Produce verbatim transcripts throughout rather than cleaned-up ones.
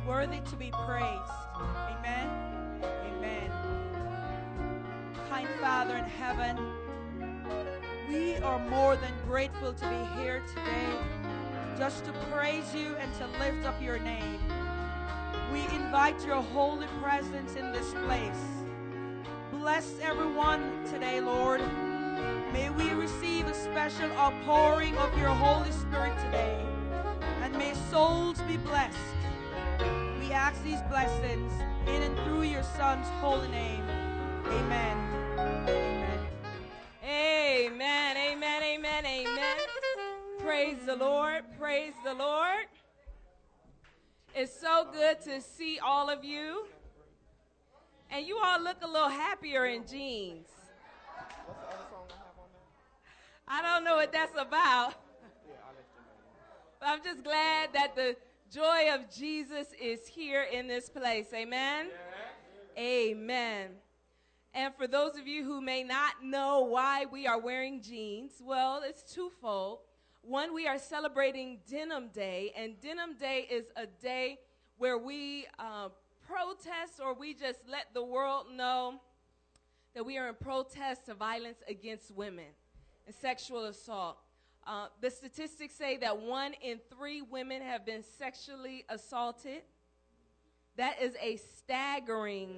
worthy to be praised. Amen. Amen. Kind Father in heaven, we are more than grateful to be here today just to praise you and to lift up your name. We invite your holy presence in this place. Bless everyone today, Lord. May we receive a special outpouring of your Holy Spirit today. And may souls be blessed. We ask these blessings in and through your Son's holy name. Amen. Amen. Amen. Amen. Amen. Amen. Praise the Lord. Praise the Lord. It's so good to see all of you. And you all look a little happier in jeans. What's the other song I have on there? I don't know what that's about. Yeah, I'll let you know. But I'm just glad that the joy of Jesus is here in this place. Amen? Yeah. Amen. And for those of you who may not know why we are wearing jeans, well, it's twofold. One, we are celebrating Denim Day, and Denim Day is a day where we uh, protest, or we just let the world know that we are in protest to violence against women and sexual assault. Uh, the statistics say that one in three women have been sexually assaulted. That is a staggering,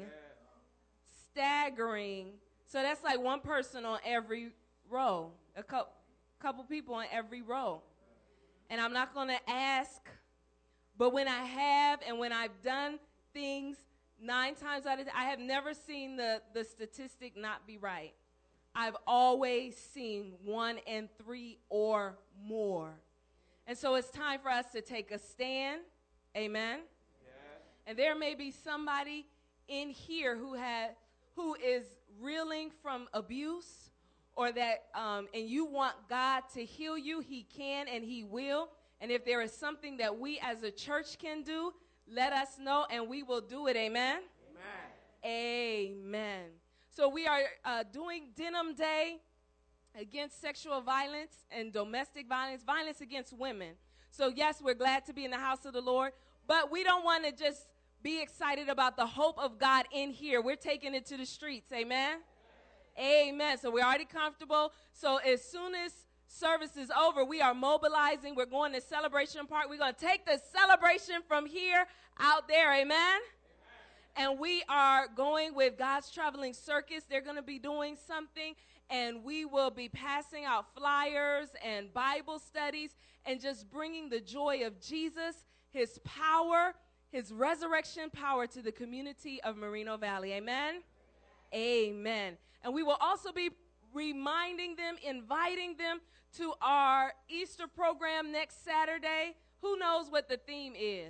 staggering. So that's like one person on every row, a couple, couple people on every row. And I'm not going to ask, but when I have and when I've done things nine times out of ten, I have never seen the, the statistic not be right. I've always seen one in three or more. And so it's time for us to take a stand. Amen. Yes. And there may be somebody in here who had, who is reeling from abuse, or that, um, and you want God to heal you. He can and he will. And if there is something that we as a church can do, let us know and we will do it. Amen. Amen. Amen. So we are uh, doing Denim Day against sexual violence and domestic violence, violence against women. So yes, we're glad to be in the house of the Lord, but we don't want to just be excited about the hope of God in here. We're taking it to the streets. Amen? Amen. Amen. So we're already comfortable. So as soon as service is over, we are mobilizing. We're going to Celebration Park. We're going to take the celebration from here out there. Amen? And we are going with God's Traveling Circus. They're going to be doing something, and we will be passing out flyers and Bible studies and just bringing the joy of Jesus, his power, his resurrection power to the community of Moreno Valley. Amen? Amen. And we will also be reminding them, inviting them to our Easter program next Saturday. Who knows what the theme is?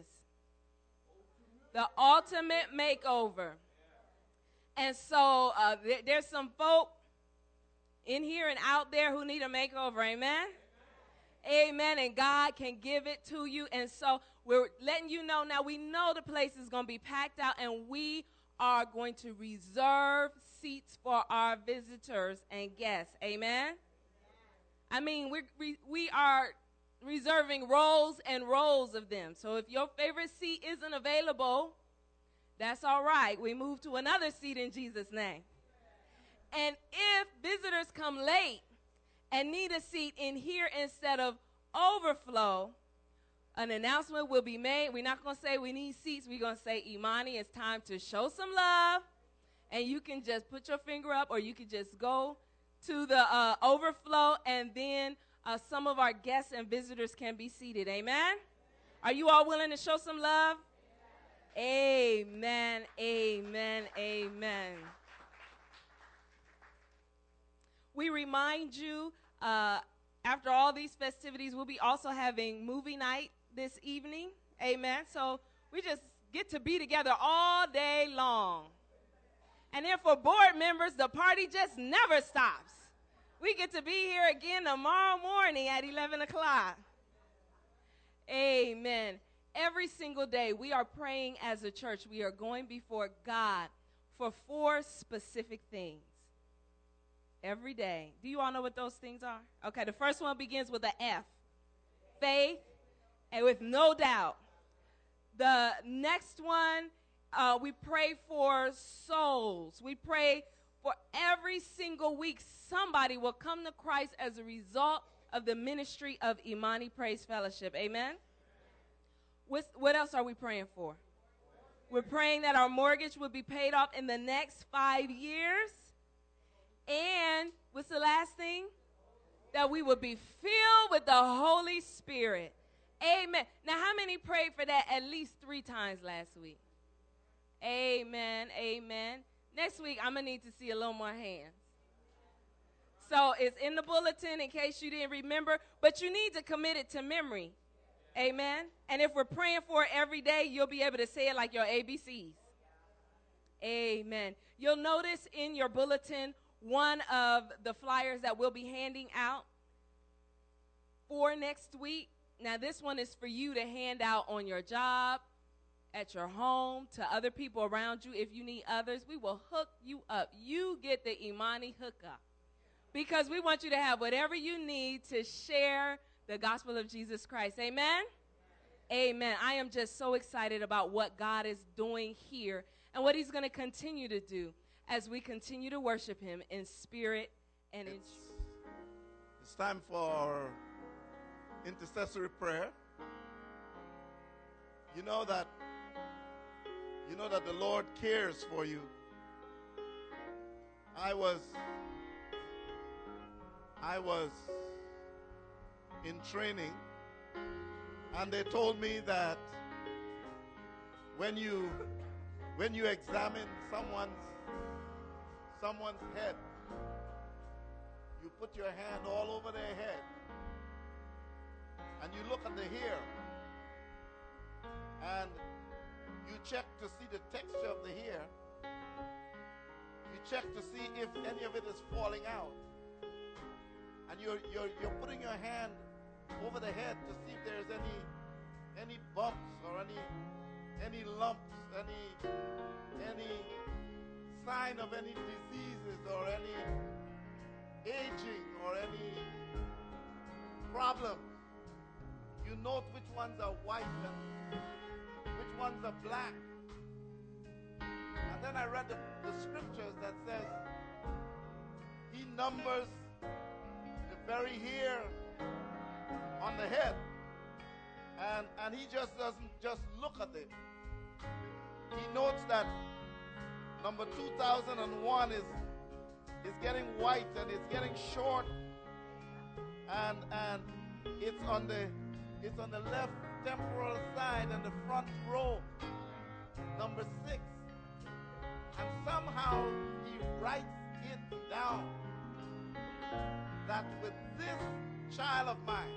The ultimate makeover. And so uh, th- there's some folk in here and out there who need a makeover. Amen? Amen. Amen. And God can give it to you. And so we're letting you know now, we know the place is going to be packed out, and we are going to reserve seats for our visitors and guests. Amen? I mean, we're, we we are reserving rows and rows of them. So if your favorite seat isn't available, that's all right. We move to another seat in Jesus' name. And if visitors come late and need a seat in here instead of overflow, an announcement will be made. We're not going to say we need seats. We're going to say, Imani, it's time to show some love. And you can just put your finger up, or you can just go to the uh, overflow, and then Uh, some of our guests and visitors can be seated. Amen? Are you all willing to show some love? Amen, amen, amen. We remind you, uh, after all these festivities, we'll be also having movie night this evening. Amen? So we just get to be together all day long. And then for board members, the party just never stops. We get to be here again tomorrow morning at eleven o'clock. Amen. Every single day we are praying as a church. We are going before God for four specific things. Every day. Do you all know what those things are? Okay, the first one begins with an F. Faith, and with no doubt. The the next one, uh, we pray for souls. We pray for every single week somebody will come to Christ as a result of the ministry of Imani Praise Fellowship. Amen? What's, what else are we praying for? We're praying that our mortgage will be paid off in the next five years. And what's the last thing? That we will be filled with the Holy Spirit. Amen. Now, how many prayed for that at least three times last week? Amen. Amen. Next week, I'm going to need to see a little more hands. So it's in the bulletin in case you didn't remember, but you need to commit it to memory. Amen. And if we're praying for it every day, you'll be able to say it like your A B Cs. Amen. You'll notice in your bulletin one of the flyers that we'll be handing out for next week. Now, this one is for you to hand out on your job, at your home, to other people around you. If you need others, we will hook you up. You get the Imani hookup because we want you to have whatever you need to share the gospel of Jesus Christ. Amen? Amen. I am just so excited about what God is doing here and what he's going to continue to do as we continue to worship him in spirit and in it's, it's time for intercessory prayer. You know that you know that the Lord cares for you. I was I was in training, and they told me that when you when you examine someone's someone's head, you put your hand all over their head and you look at the hair and you check to see the texture of the hair. You check to see if any of it is falling out, and you're you're you're putting your hand over the head to see if there's any any bumps or any any lumps, any any sign of any diseases or any aging or any problems. You note which ones are white and which ones are black. And then I read the, the scriptures that says he numbers the very hair on the head, and and he just doesn't just look at it. He notes that number two thousand one is is getting white and it's getting short, and and it's on the it's on the left temporal side and the front row. Number six, and somehow he writes it down that with this child of mine,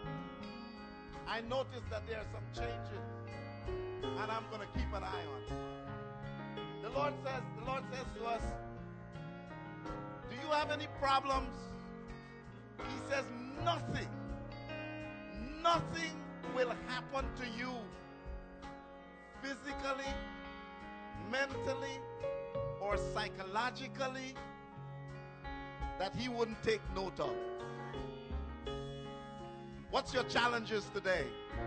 I noticed that there are some changes, and I'm going to keep an eye on it. The Lord says, the Lord says to us, do you have any problems? He says, nothing, nothing will happen to you physically, mentally, or psychologically that he wouldn't take note of. What's your challenges today?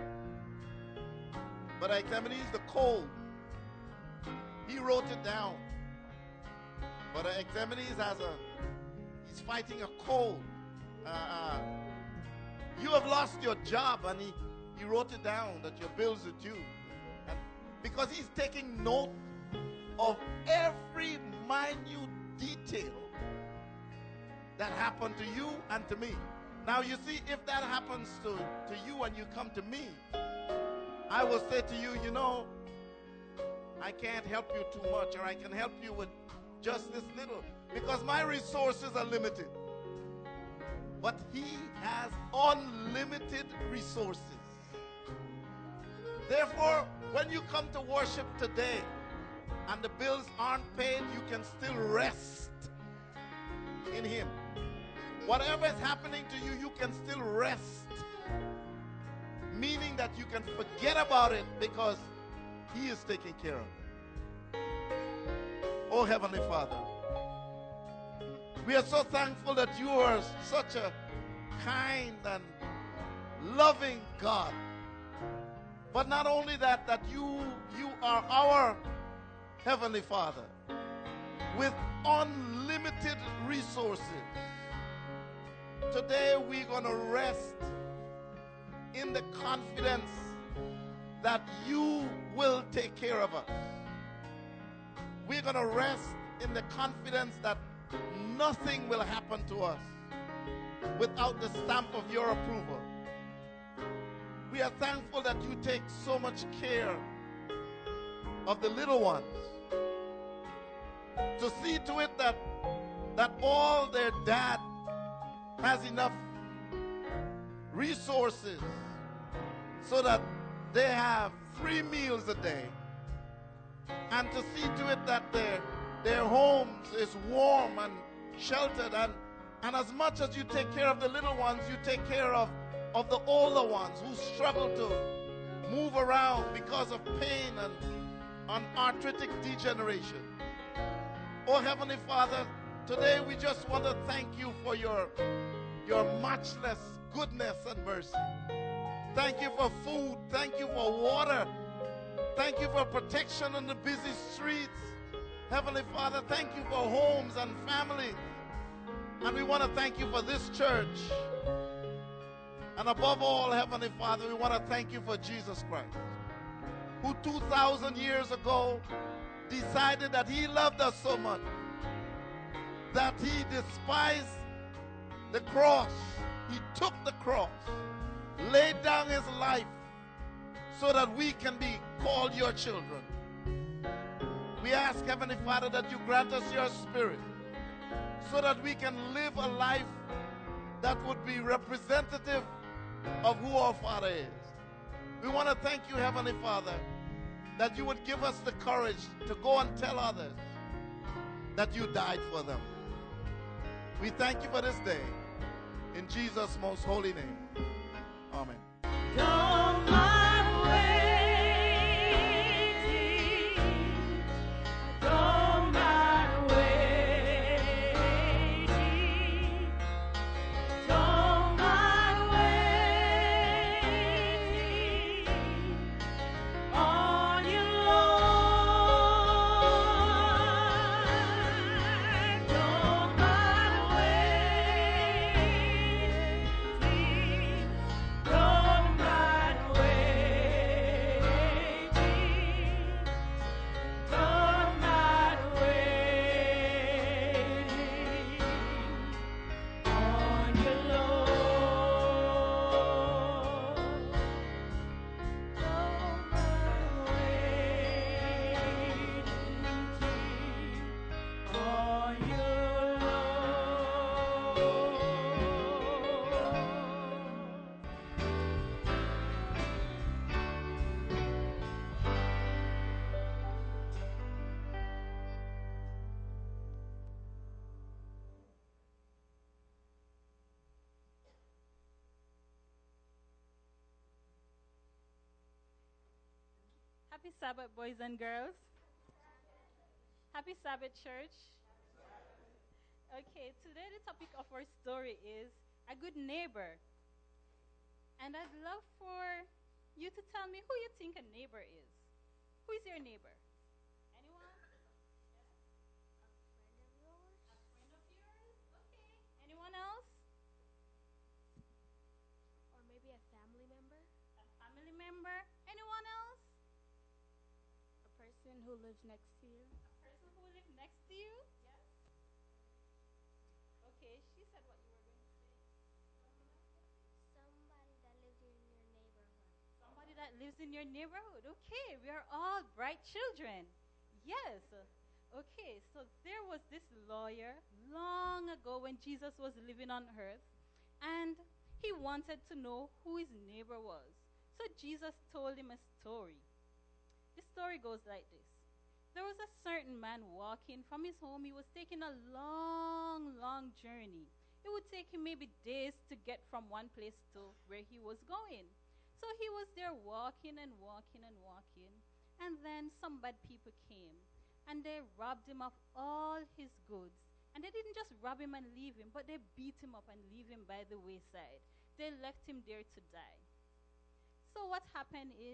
But Examinees, the cold, he wrote it down. But Examinees has a, he's fighting a cold. Uh, uh, you have lost your job, and he, he wrote it down that your bills are due. And because he's taking note of every minute detail that happened to you and to me. Now you see, if that happens to, to you and you come to me, I will say to you, you know, I can't help you too much, or I can help you with just this little, because my resources are limited. But he has unlimited resources. Therefore, when you come to worship today and the bills aren't paid, you can still rest in him. Whatever is happening to you, you can still rest. Meaning that you can forget about it because he is taking care of it. Oh, Heavenly Father, we are so thankful that you are such a kind and loving God. But not only that, that you, you are our Heavenly Father with unlimited resources. Today we're going to rest in the confidence that you will take care of us. We're going to rest in the confidence that nothing will happen to us without the stamp of your approval. We are thankful that you take so much care of the little ones, to see to it that, that all their dad has enough resources so that they have three meals a day, and to see to it that their, their homes is warm and sheltered, and, and as much as you take care of the little ones, you take care of, of the older ones who struggle to move around because of pain and, and arthritic degeneration. Oh, Heavenly Father, today we just want to thank you for your, your matchless goodness and mercy. Thank you for food. Thank you for water. Thank you for protection on the busy streets. Heavenly Father, thank you for homes and families. And we want to thank you for this church. And above all, Heavenly Father, we want to thank you for Jesus Christ, who two thousand years ago decided that he loved us so much that he despised the cross. He took the cross, laid down his life so that we can be called your children. We ask, Heavenly Father, that you grant us your spirit so that we can live a life that would be representative of who our Father is. We want to thank you, Heavenly Father, that you would give us the courage to go and tell others that you died for them. We thank you for this day. In Jesus' most holy name. Amen. Don't mind waiting. Don't mind waiting. Don't mind waiting on you, Lord. Don't mind waiting. Don't mind waiting. Don't mind waiting on you, Lord. Don't mind waiting on you, Lord. Happy Sabbath, boys and girls. Happy Sabbath, church. Okay, today the topic of our story is a good neighbor. And I'd love for you to tell me who you think a neighbor is. Who is your neighbor? Anyone? A friend of yours? A friend of yours? Okay. Anyone else? Or maybe a family member? A family member? Anyone else? A person who lives next to you? A person who lives next to you? Yes. Okay, she said what you were going to say. Somebody that lives in your neighborhood. Somebody that lives in your neighborhood. Okay, we are all bright children. Yes. Okay, so there was this lawyer long ago when Jesus was living on earth, and he wanted to know who his neighbor was. So Jesus told him a story. The story goes like this. There was a certain man walking from his home. He was taking a long, long journey. It would take him maybe days to get from one place to where he was going. So he was there walking and walking and walking. And then some bad people came, and they robbed him of all his goods. And they didn't just rob him and leave him, but they beat him up and leave him by the wayside. They left him there to die. So what happened is,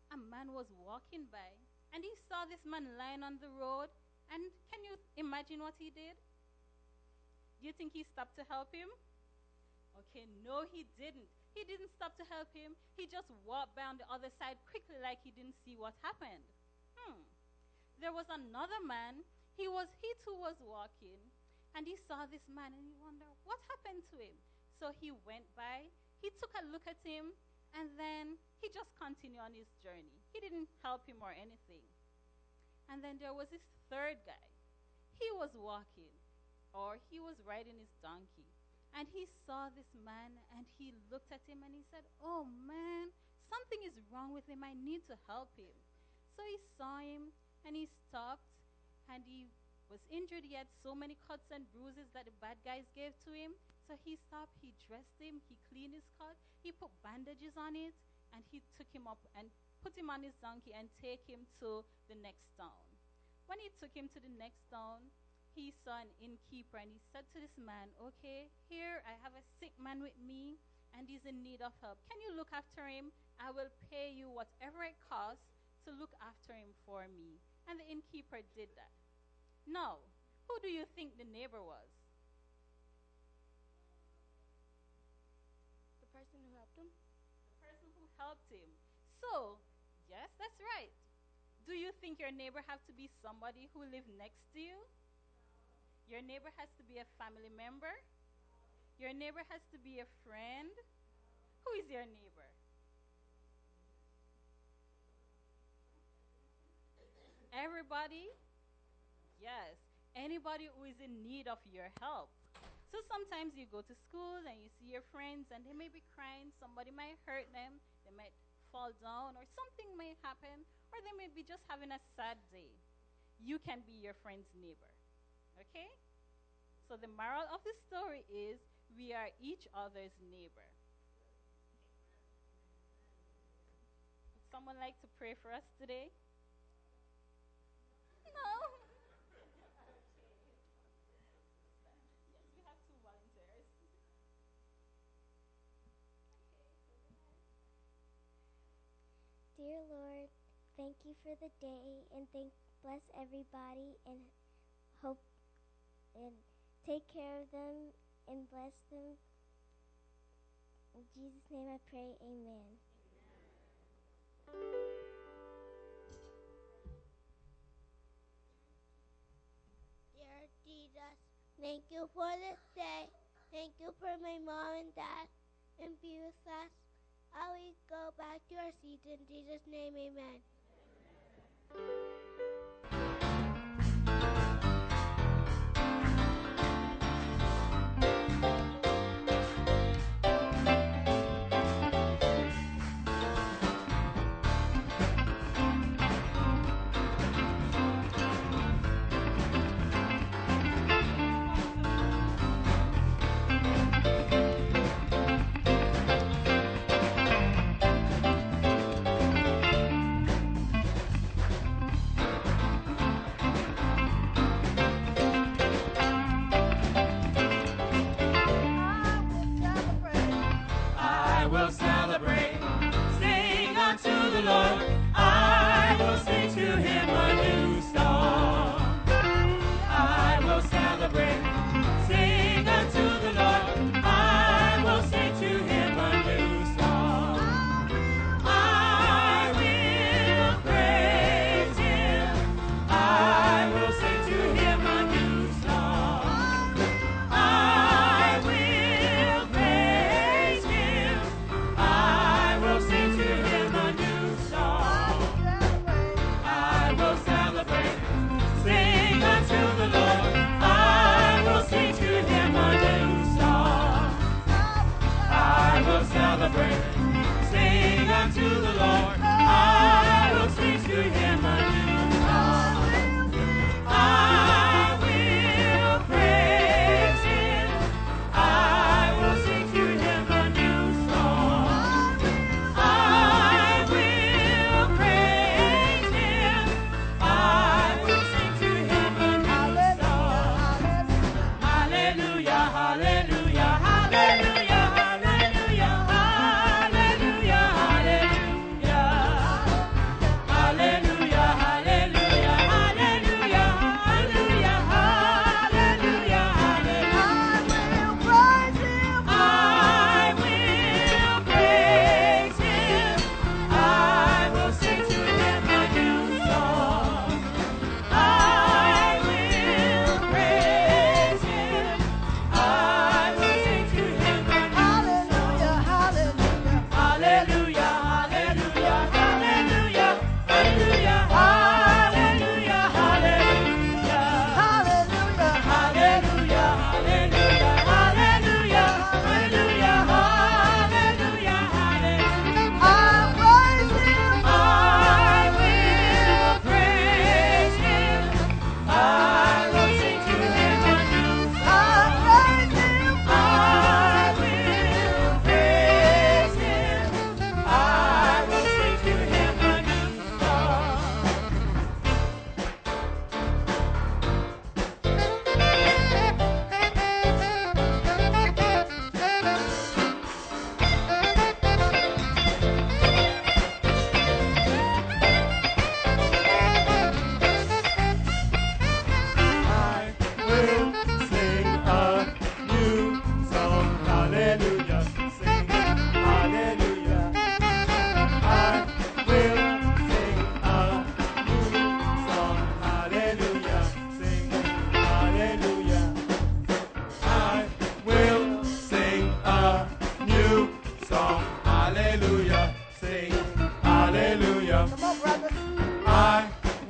a man was walking by, and he saw this man lying on the road. And can you imagine what he did? Do you think he stopped to help him? Okay, no, he didn't. He didn't stop to help him. He just walked by on the other side quickly like he didn't see what happened. Hmm. There was another man. He was he too was walking, and he saw this man, and he wondered what happened to him. So he went by. He took a look at him, and then he just continued on his journey. He didn't help him or anything. And then there was this third guy. He was walking, or he was riding his donkey. And he saw this man, and he looked at him, and he said, "Oh, man, something is wrong with him. I need to help him." So he saw him, and he stopped, and he was injured. He had so many cuts and bruises that the bad guys gave to him. So he stopped, he dressed him, he cleaned his cut, he put bandages on it, and he took him up and put him on his donkey and take him to the next town. When he took him to the next town, he saw an innkeeper, and he said to this man, "Okay, here I have a sick man with me, and he's in need of help. Can you look after him? I will pay you whatever it costs to look after him for me." And the innkeeper did that. Now, who do you think the neighbor was? The person who helped him? The person who helped him. So, yes, that's right. Do you think your neighbor have to be somebody who lives next to you? Your neighbor has to be a family member? Your neighbor has to be a friend? Who is your neighbor? Everybody? Yes. Anybody who is in need of your help. So sometimes you go to school and you see your friends and they may be crying. Somebody might hurt them. They might fall down or something may happen. Or they may be just having a sad day. You can be your friend's neighbor. Okay? So the moral of the story is we are each other's neighbor. Would someone like to pray for us today? No. Yes, we have two volunteers. Dear Lord, thank you for the day, and thank bless everybody, and hope and take care of them and bless them. In Jesus' name I pray, amen. Dear Jesus, thank you for this day. Thank you for my mom and dad, and be with us. I will go back to our seats in Jesus' name, amen.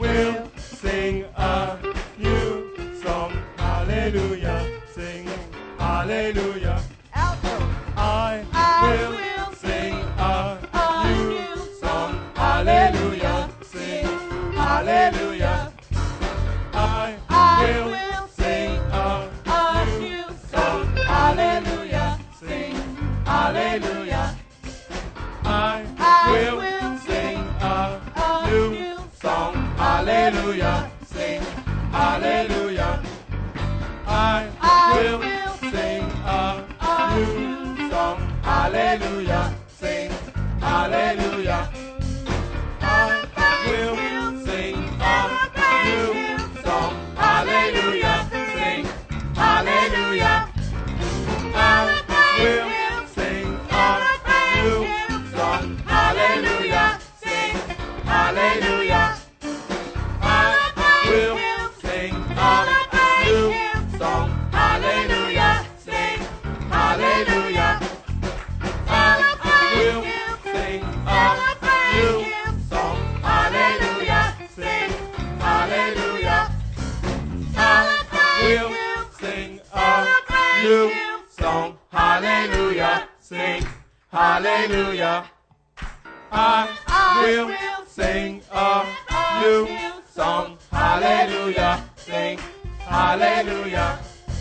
will sing a new song. Hallelujah. Sing hallelujah. I will sing a new song. Hallelujah. Sing hallelujah. I will sing a new song. Hallelujah. Sing hallelujah. I will sing a new song. Hallelujah. Sing hallelujah. I will sing a new song. Hallelujah. Sing hallelujah. I will sing a new song. Hallelujah. Sing hallelujah. I will sing a new song. Hallelujah. Sing hallelujah. I will sing a new song. Hallelujah. Sing hallelujah. I will sing a new song. Hallelujah. Sing hallelujah. I will sing a new song. Hallelujah. Sing hallelujah. I will sing a new song. Hallelujah. Sing hallelujah.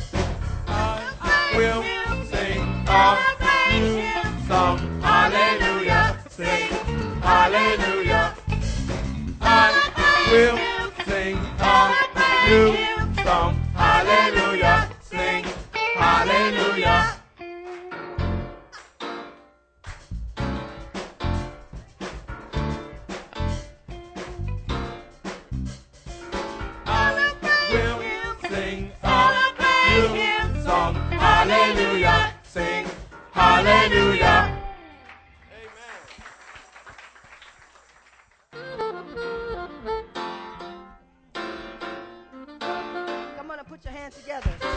I will sing a new song. Hallelujah. Sing hallelujah. I will sing a new song. Hallelujah. Sing hallelujah. Hallelujah, sing hallelujah. Come on and put your hands together.